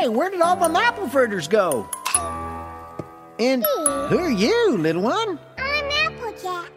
Hey, where did all them apple fritters go? And who are you, little one? I'm Applejack.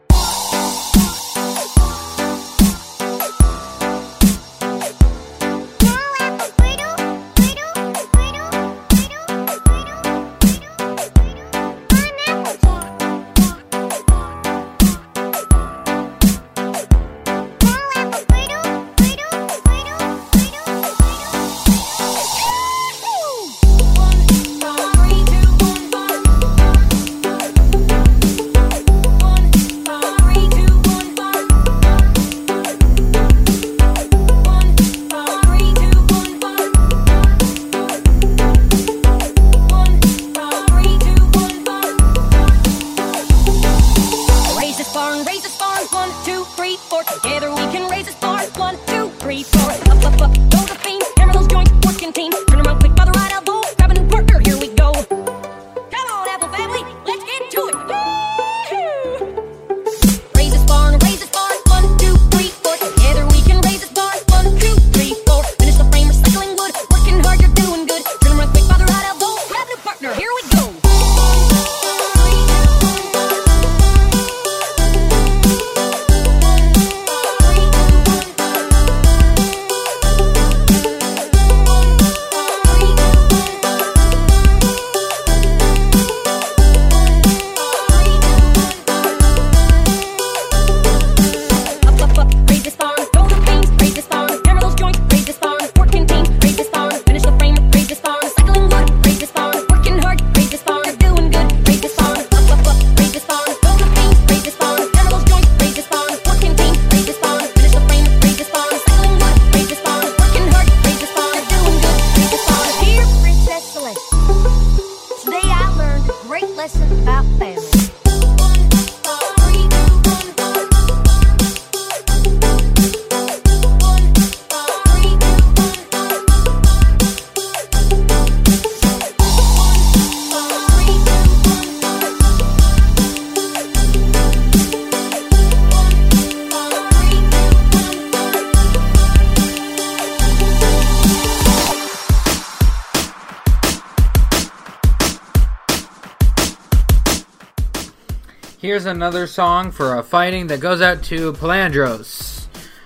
Here's another song for a fighting that goes out to Palandros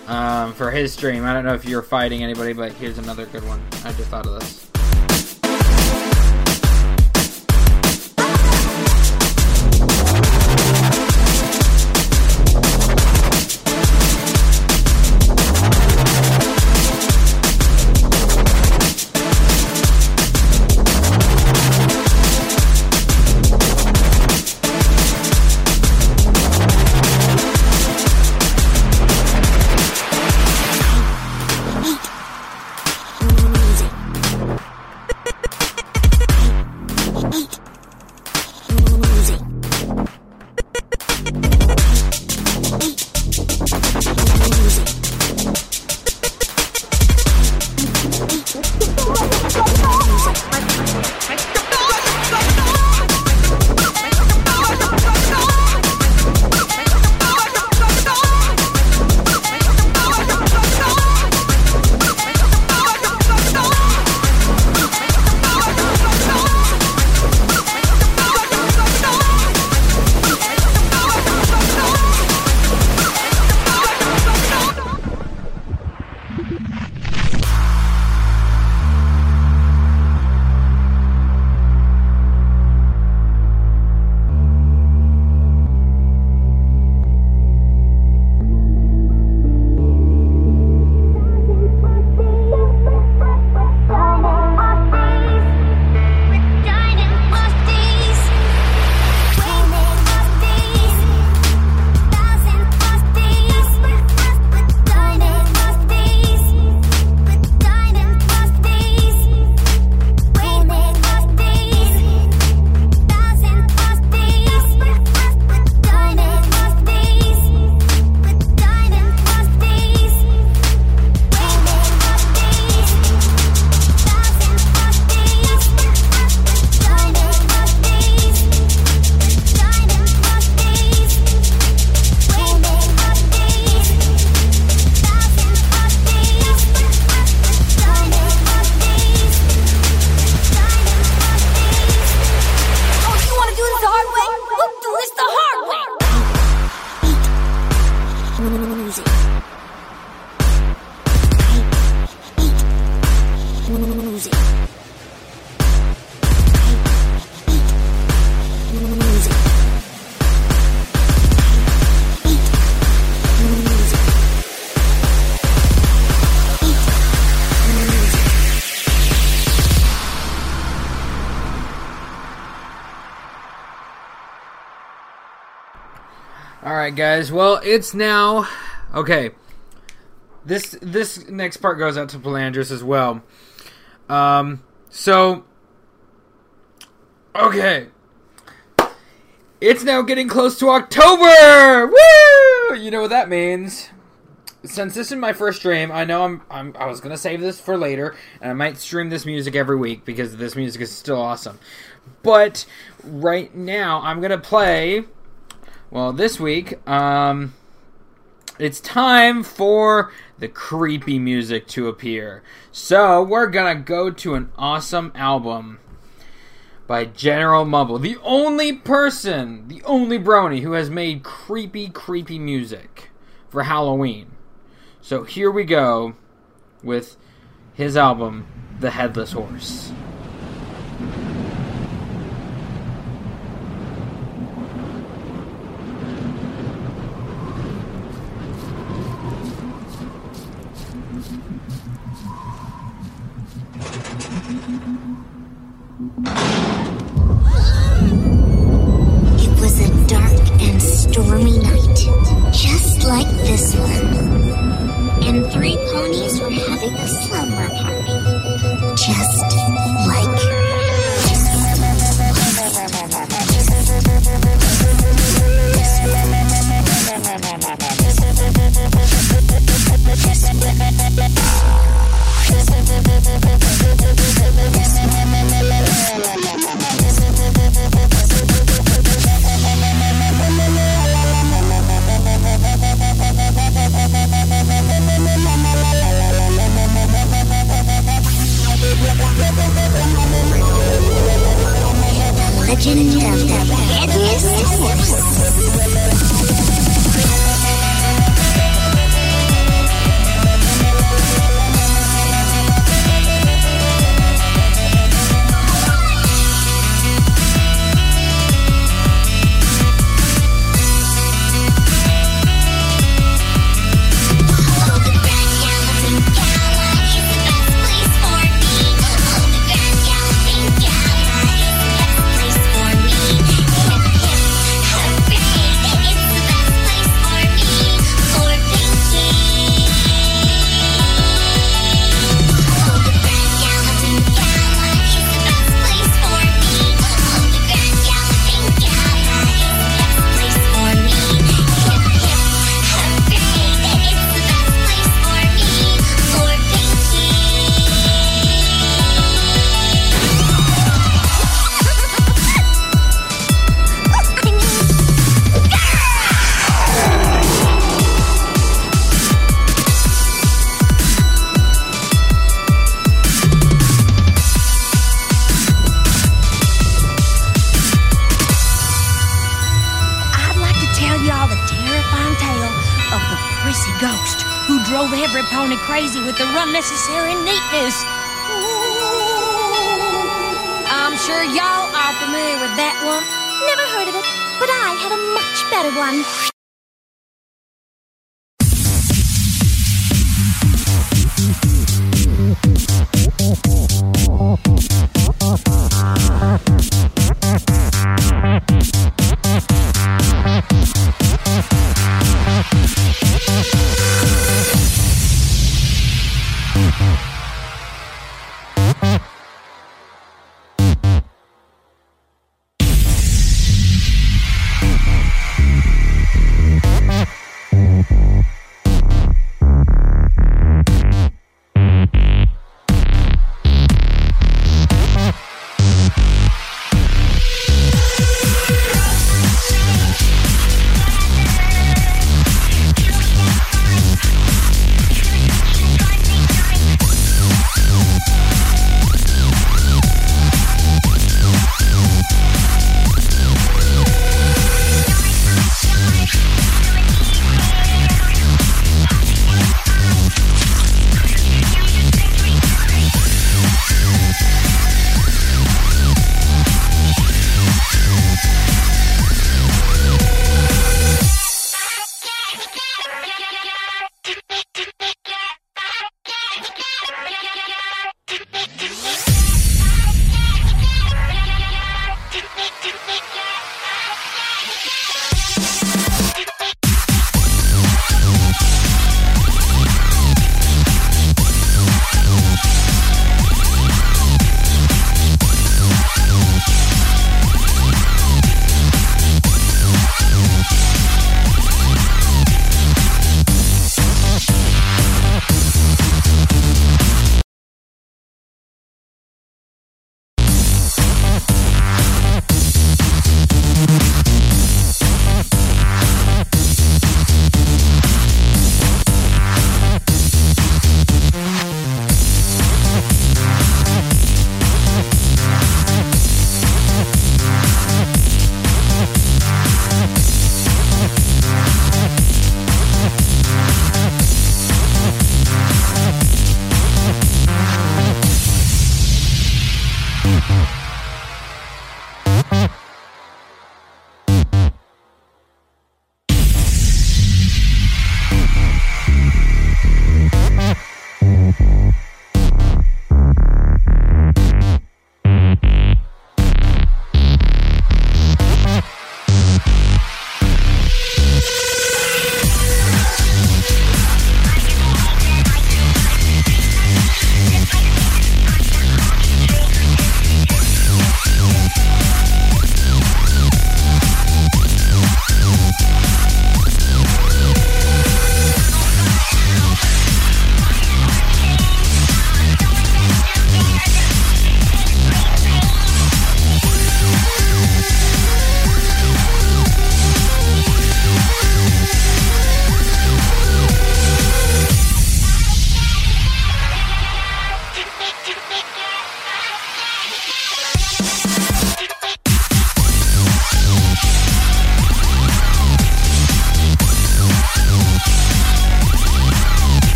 for his stream. I don't know if you're fighting anybody, but here's another good one. I just thought of this. Alright, guys. Well, it's now... Okay. This next part goes out to Palandros as well. Okay. It's now getting close to October! Woo! You know what that means. Since this is my first stream, I know I was gonna save this for later, and I might stream this music every week because this music is still awesome. But right now, I'm gonna play. Well, this week, it's time for the creepy music to appear. So we're gonna go to an awesome album by General Mumble, the only brony who has made creepy music for Halloween. So here we go with his album, The Headless Horse. It was a dark and stormy night, just like this one. And 3 ponies were having a slumber party, just like the legend of the Headless Horse. Crazy with their unnecessary neatness. I'm sure y'all are familiar with that one. Never heard of it, but I have a much better one.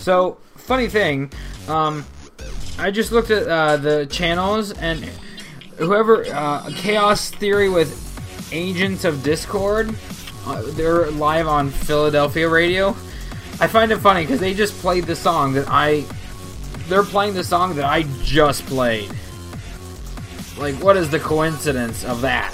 So, funny thing, I just looked at the channels, and whoever, Chaos Theory with Agents of Discord, they're live on Philadelphia radio. I find it funny because they just played the song they're playing the song that I just played. Like, what is the coincidence of that?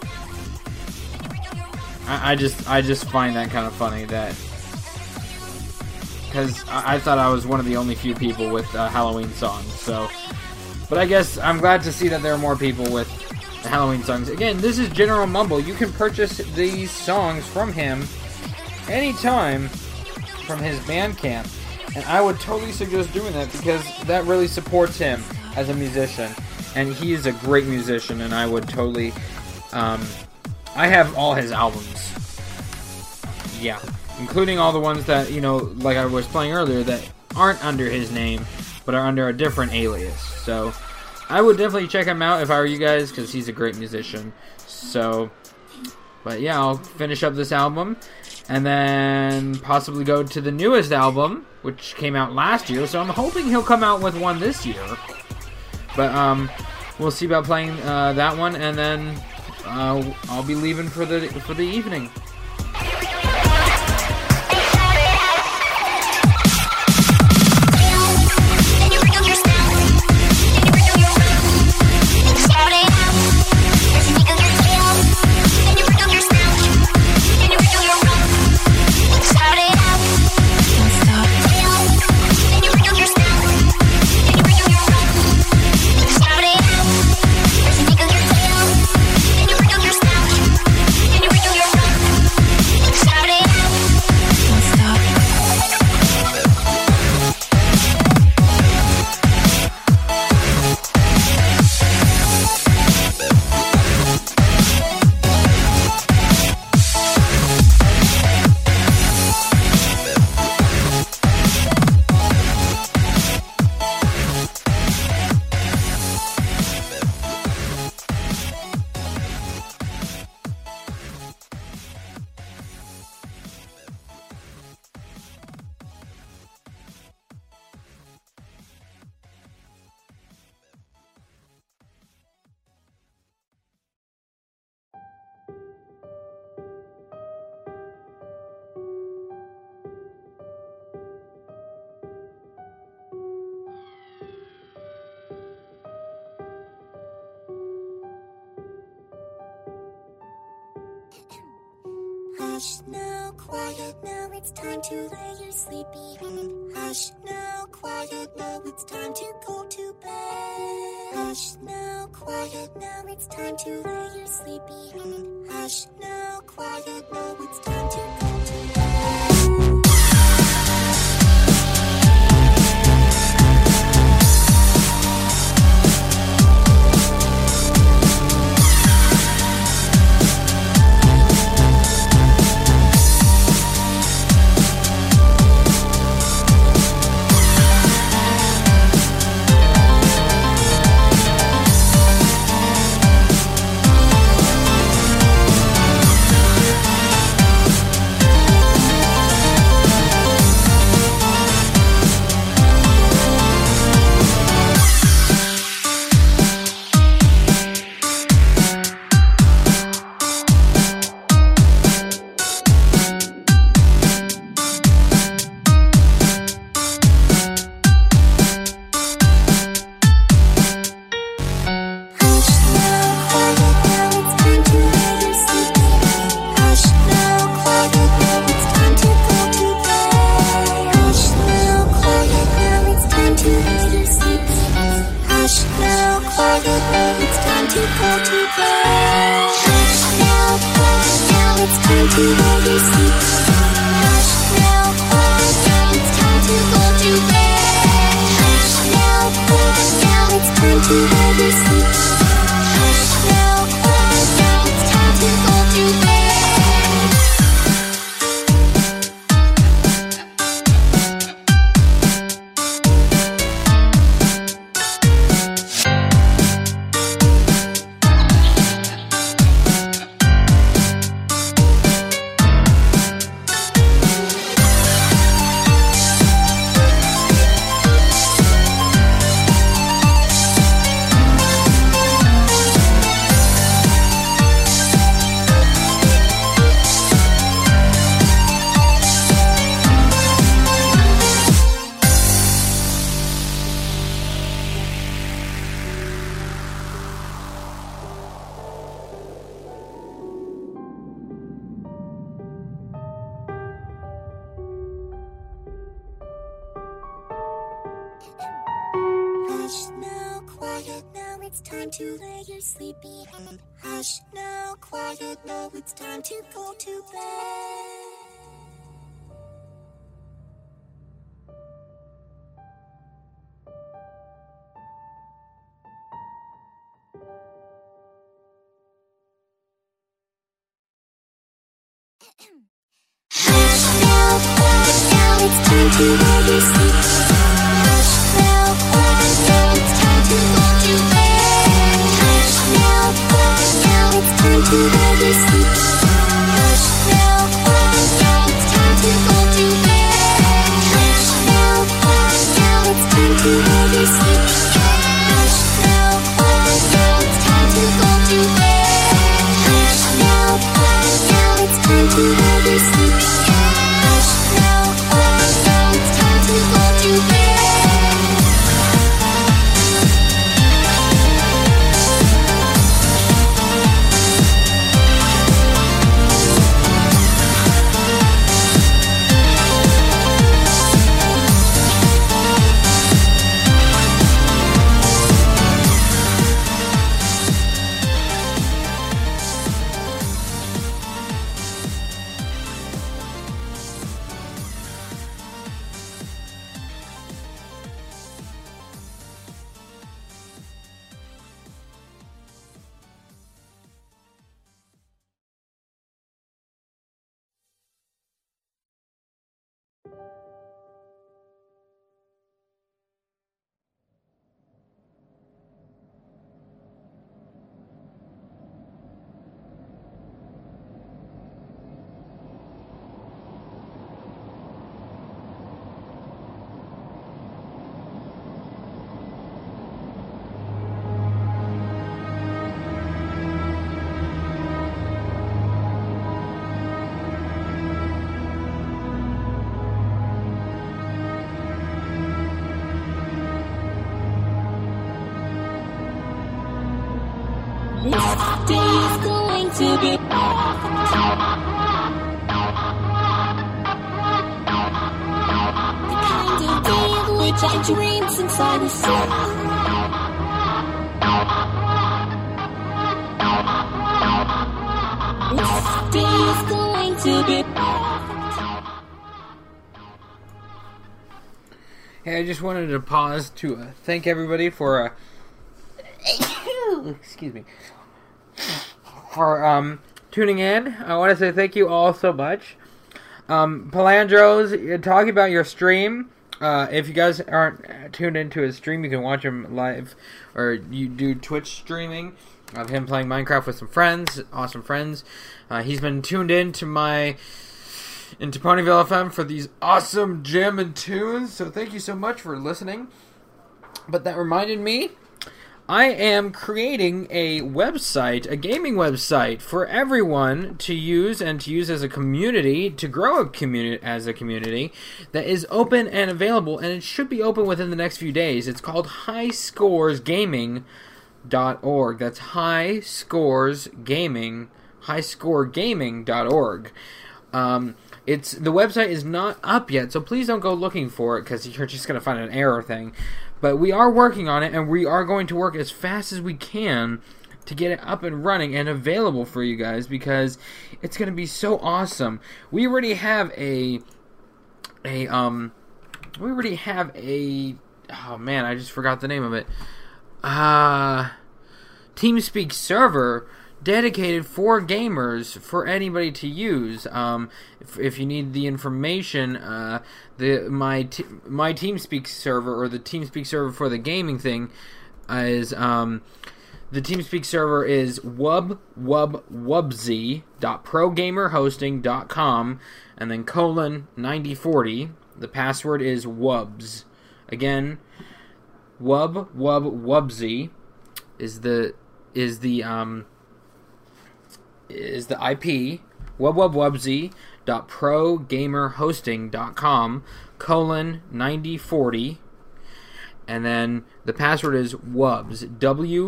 I just find that kind of funny, that because I thought I was one of the only few people with Halloween songs. So, but I guess I'm glad to see that there are more people with Halloween songs. Again, this is General Mumble. You can purchase these songs from him anytime from his Bandcamp, and I would totally suggest doing that because that really supports him as a musician, and he is a great musician. And I would totally, I have all his albums, yeah, including all the ones that, you know, like I was playing earlier, that aren't under his name but are under a different alias. So I would definitely check him out if I were you guys, because he's a great musician. So, but yeah, I'll finish up this album and then possibly go to the newest album, which came out last year. So I'm hoping he'll come out with one this year. But we'll see about playing that one, and then I'll be leaving for the evening. Hush now, quiet now, it's time to lay your sleepy head. Hush now, quiet now, it's time to go to bed. Hush now, quiet now, it's time to lay your sleepy head. Hush now, quiet now, it's time to go to bed. time to lay your sleepy head. Hush now, quiet now, it's time to go to bed. Hush now, quiet now, it's time to lay your sleepy head. Hush now, quiet now, it's time to go to bed. Hush now, quiet now, it's time to lay your sleepy head. Hush now, quiet now, it's time to go to bed. Hush now, quiet now, it's time to lay your sleepy head. Hush now, quiet now, it's time to go to bed. Hush now, quiet now, it's time to lay your sleepy head. Hush now, quiet now, it's time to go to bed. This day is going to be the kind of day of which I dreamed since I was young. This day is going to be Hey, I just wanted to pause to thank everybody for excuse me, for tuning in. I want to say thank you all so much. Palandros, talking about your stream. If you guys aren't tuned into his stream, you can watch him live, or you do Twitch streaming of him playing Minecraft with some friends, awesome friends. He's been tuned in to Ponyville FM for these awesome jamming tunes. So thank you so much for listening. But that reminded me, I am creating a website, a gaming website for everyone to use and to use as a community, to grow a community as a community that is open and available, and it should be open within the next few days. It's called highscoresgaming.org. That's highscoregaming.org. The website is not up yet, so please don't go looking for it because you're just going to find an error thing. But we are working on it, and we are going to work as fast as we can to get it up and running and available for you guys, because it's going to be so awesome. We already have oh man, I just forgot the name of it. TeamSpeak server dedicated for gamers, for anybody to use. If you need the information, my TeamSpeak server, or the TeamSpeak server for the gaming thing, is the TeamSpeak server is wubzy.progamerhosting.com, and then :9040. The password is wubs. Again, wubzy is the IP, www.progamerhosting.com, :9040, and then the password is WUBS,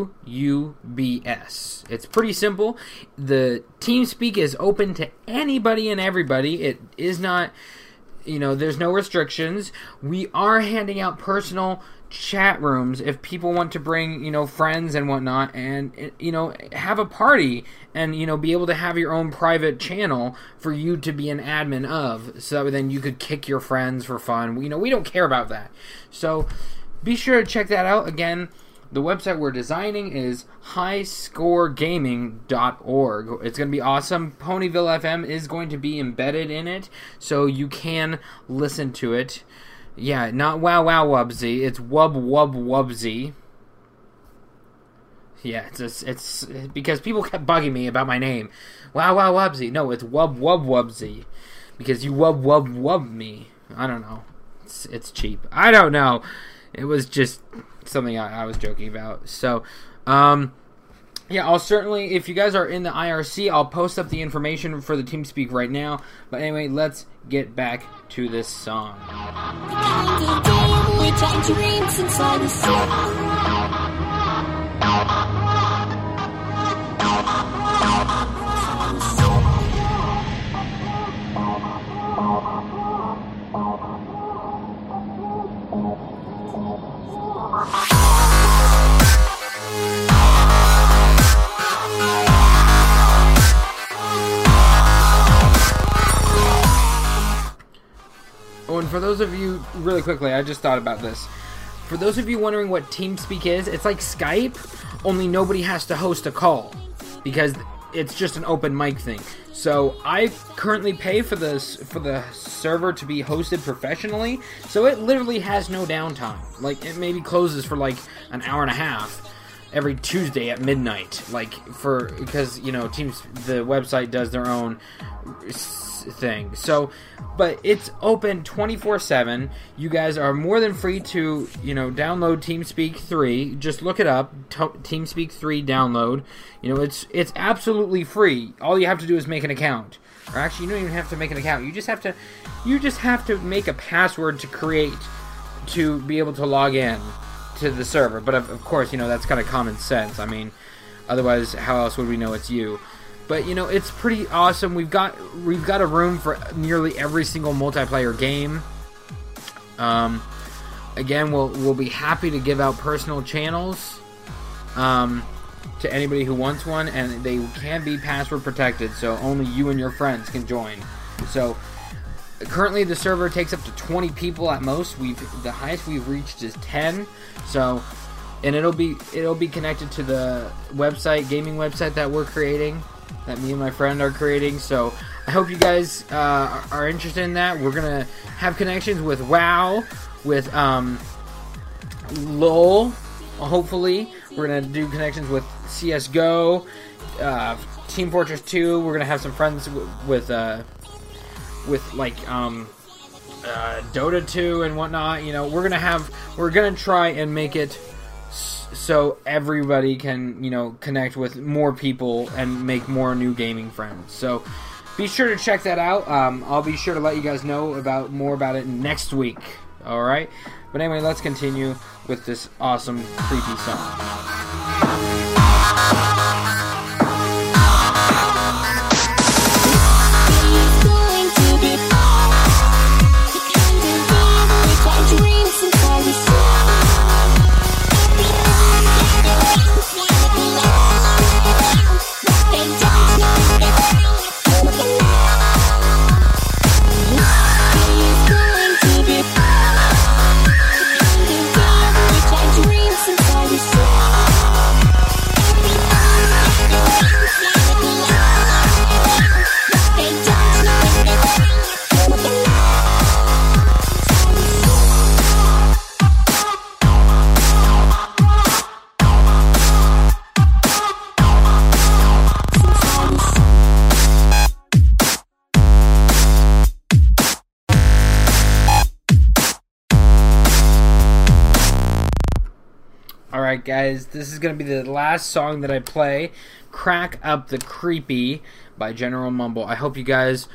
WUBS. It's pretty simple. The TeamSpeak is open to anybody and everybody. It is not, there's no restrictions. We are handing out personal chat rooms if people want to bring, friends and whatnot, and, have a party and, be able to have your own private channel for you to be an admin of, so then you could kick your friends for fun. We don't care about that. So be sure to check that out. Again, the website we're designing is highscoregaming.org. It's going to be awesome. Ponyville FM is going to be embedded in it, so you can listen to it. Yeah, not Wow Wow Wubsy. It's Wub Wub Wubsy. Yeah, it's because people kept bugging me about my name. Wow Wow Wubsy. No, it's Wub Wub Wubsy. Because you wub wub wub me. I don't know. It's cheap. I don't know. It was just something I was joking about. So, yeah, I'll certainly, if you guys are in the IRC, I'll post up the information for the TeamSpeak right now. But anyway, let's get back to this song. Oh, and for those of you, really quickly, I just thought about this. For those of you wondering what TeamSpeak is, it's like Skype, only nobody has to host a call, because it's just an open mic thing. So I currently pay for the server to be hosted professionally, so it literally has no downtime. Like, it maybe closes for like an hour and a half every Tuesday at midnight, because the website does their own thing. So, but it's open 24/7. You guys are more than free to, download TeamSpeak 3. Just look it up, TeamSpeak 3 download. It's absolutely free. All you have to do is make an account. Or actually, you don't even have to make an account. You just have to make a password to be able to log in to the server. But of course, that's kind of common sense. I mean, otherwise, how else would we know it's you? But it's pretty awesome. We've got a room for nearly every single multiplayer game. Again, we'll be happy to give out personal channels to anybody who wants one, and they can be password protected, so only you and your friends can join. So currently the server takes up to 20 people at most. The highest we've reached is 10. So, and it'll be connected to the gaming website that we're creating, that me and my friend are creating. So I hope you guys are interested in that. We're gonna have connections with WoW, with LOL. Hopefully, we're gonna do connections with CS:GO, Team Fortress 2. We're gonna have some friends with Dota 2 and whatnot. We're gonna try and make it so everybody can, connect with more people and make more new gaming friends. So be sure to check that out. I'll be sure to let you guys know more about it next week. All right? But anyway, let's continue with this awesome, creepy song. Alright guys, this is going to be the last song that I play, Crack Up the Creepy by General Mumble. I hope you guys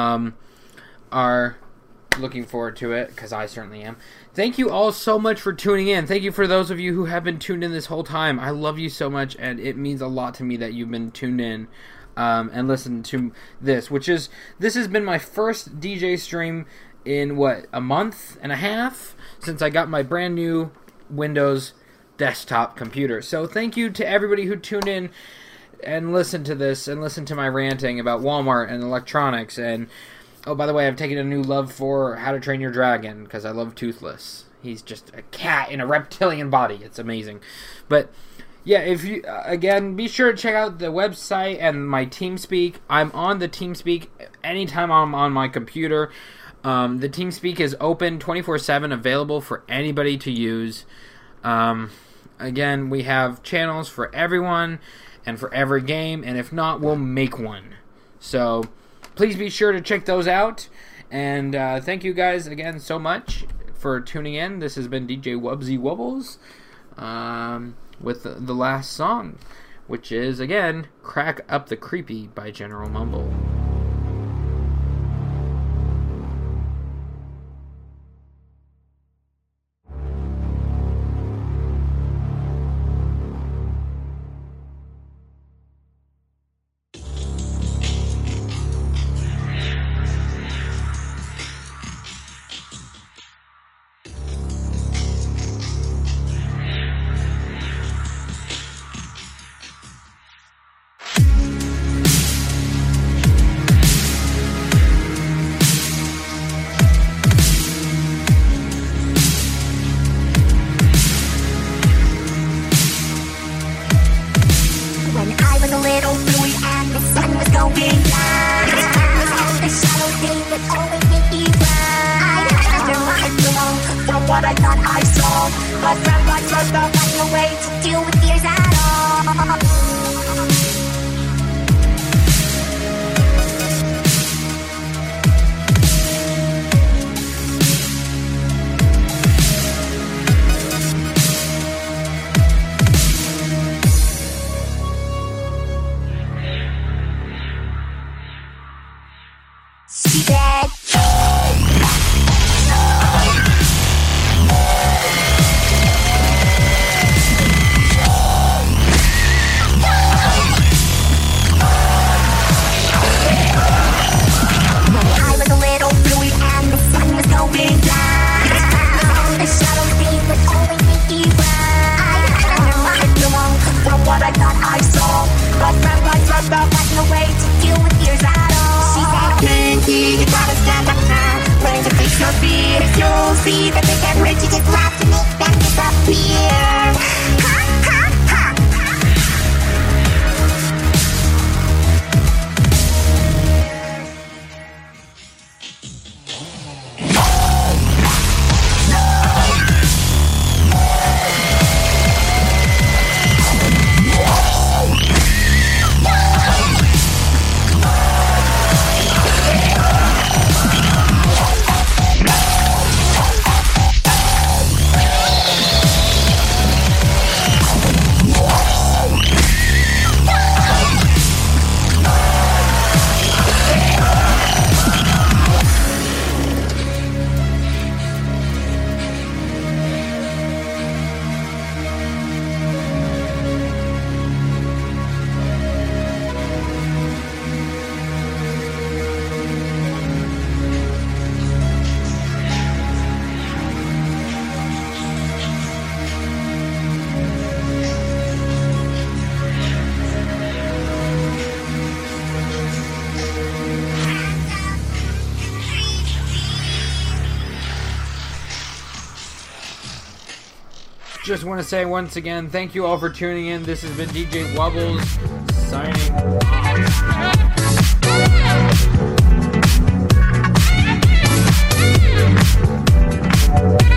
are looking forward to it, because I certainly am. Thank you all so much for tuning in. Thank you for those of you who have been tuned in this whole time. I love you so much, and it means a lot to me that you've been tuned in and listened to this, this has been my first DJ stream in, a month and a half, since I got my brand new Windows desktop computer. So thank you to everybody who tuned in and listened to this and listened to my ranting about Walmart and electronics. And oh, by the way, I've taken a new love for How to Train Your Dragon because I love Toothless. He's just a cat in a reptilian body. It's amazing. But yeah, if you again, be sure to check out the website and my TeamSpeak. I'm on the TeamSpeak anytime I'm on my computer. The TeamSpeak is open 24/7, available for anybody to use. Again, we have channels for everyone and for every game, and if not, we'll make one. So please be sure to check those out. And thank you guys again so much for tuning in. This has been DJ Wubsy Wubbles with the last song, which is, again, Crack Up the Creepy by General Mumble. Just want to say once again, thank you all for tuning in. This has been DJ Wubbles signing off.